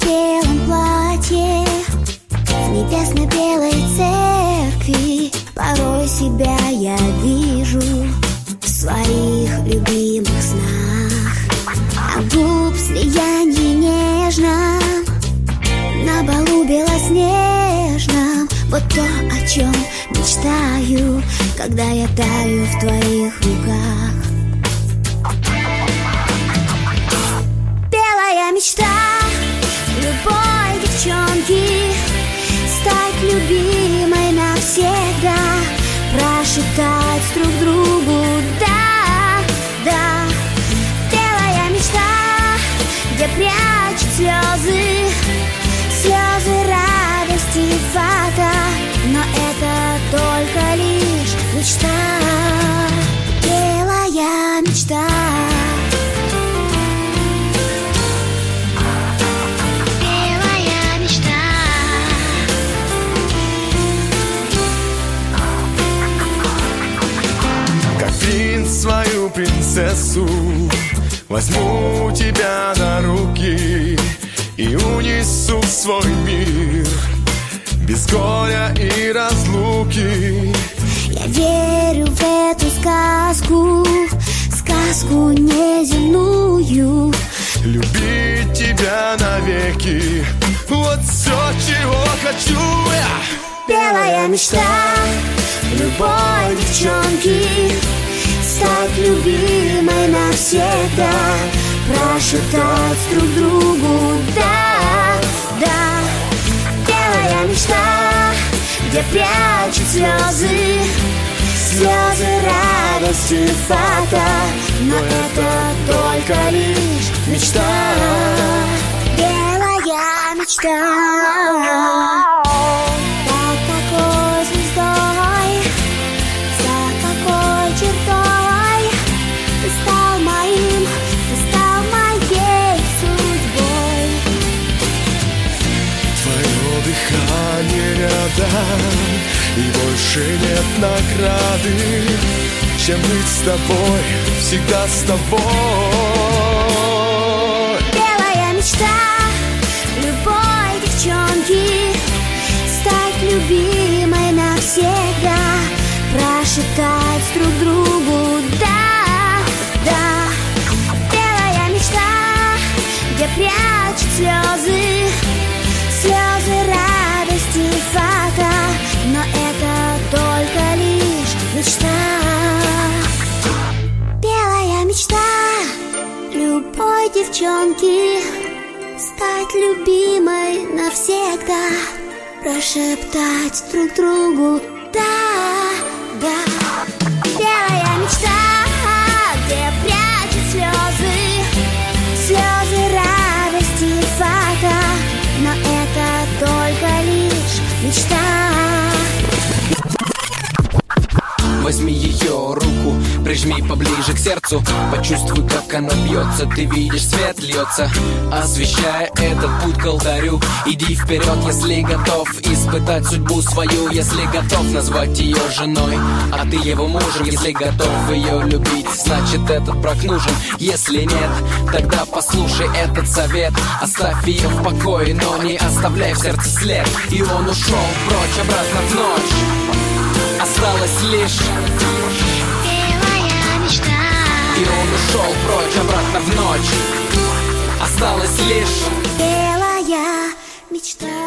белом платье в небесно-белой церкви. Порой себя я вижу в своих любимых снах. А губ слияние нежно на балу белоснежном. Вот то, о чем мечтаю, когда я таю в твоих руках. Белая мечта любой девчонки — стать любимой навсегда, прошептать друг другу «да, да». Белая мечта, где прячут слезы, слезы радости и фата, но это только лишь мечта. Белая мечта. Свою принцессу возьму тебя на руки и унесу в свой мир без горя и разлуки. Я верю в эту сказку, сказку неземную. Любить тебя навеки, вот все, чего хочу я. Белая мечта любой девчонки — стать любимой навсегда, прошептать друг другу «да, да». Белая мечта, где прячут слезы, слезы радости и фата, но это только лишь мечта. Белая мечта. И больше нет награды, чем быть с тобой, всегда с тобой. Белая мечта любой девчонки — стать любимой навсегда, прошептать друг другу «да, да». Белая мечта, где прячут слезы, слезы радости и фата, но это только лишь мечта. Белая мечта любой девчонки — стать любимой навсегда, прошептать друг другу «да, да». Белая мечта, где прячут слезы, слезы радости и фата, но это только лишь мечта. Возьми ее руку, прижми поближе к сердцу, почувствуй, как она бьется. Ты видишь, свет льется, освещая этот путь к алтарю. Иди вперед, если готов испытать судьбу свою, если готов назвать ее женой, а ты его мужем. Если готов ее любить, значит этот брак нужен. Если нет, тогда послушай этот совет. Оставь ее в покое, но не оставляй в сердце след. И он ушел прочь, обратно в ночь. Осталось лишь белая мечта. И он ушел прочь, обратно в ночь. Осталось лишь белая мечта.